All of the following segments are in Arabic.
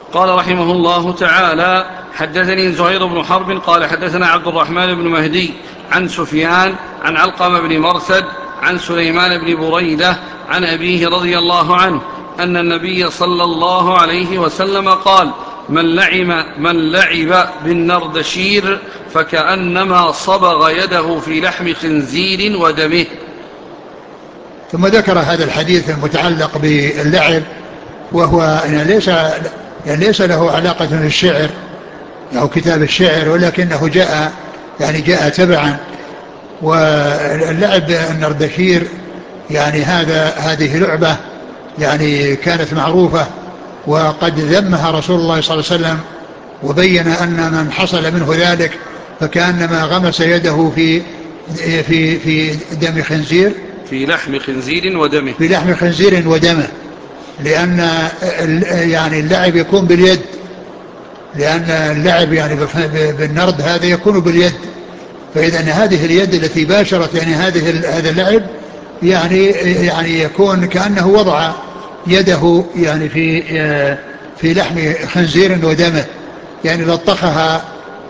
قال رحمه الله تعالى: حدثني زهير بن حرب قال حدثنا عبد الرحمن بن مهدي عن سفيان عن علقمة بن مرثد عن سليمان بن بريدة عن أبيه رضي الله عنه أن النبي صلى الله عليه وسلم قال: من لعب بالنردشير فكأنما صبغ يده في لحم خنزير ودمه. ثم ذكر هذا الحديث المتعلق باللعب، وهو يعني ليس له علاقة بالشعر أو كتاب الشعر، ولكنه جاء تبعا. واللعب النردشير يعني هذه لعبة يعني كانت معروفة، وقد ذمها رسول الله صلى الله عليه وسلم، وبين أن من حصل منه ذلك فكأنما غمس يده في دم خنزير، في لحم خنزير ودمه. في لحم خنزير ودمه، لأن يعني اللعب يكون باليد، لأن اللعب يعني بالنرد هذا يكون باليد، فإذا هذه اليد التي باشرت يعني هذا اللعب يعني يكون كأنه وضع يده يعني في لحم خنزير ودمه، يعني لطخها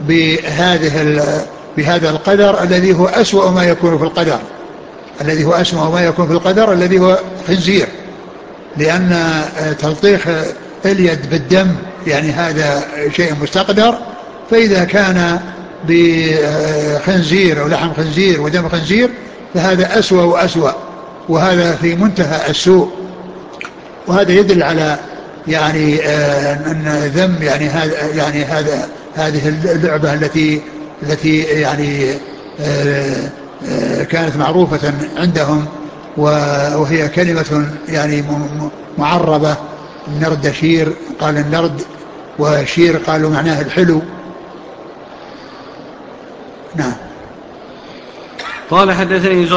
بهذا القدر الذي هو أسوأ ما يكون في القدر، الذي هو خنزير، لأن تلطيخ اليد بالدم يعني هذا شيء مستقدر، فإذا كان بخنزير أو لحم خنزير ودم خنزير فهذا أسوأ وأسوأ، وهذا في منتهى السوء. وهذا يدل على يعني أن ذم هذه اللعبة التي يعني كانت معروفة عندهم، وهي كلمة يعني معربة. النرد شير، قال النرد، وشير قالوا معناه الحلو. نعم. قال حدثني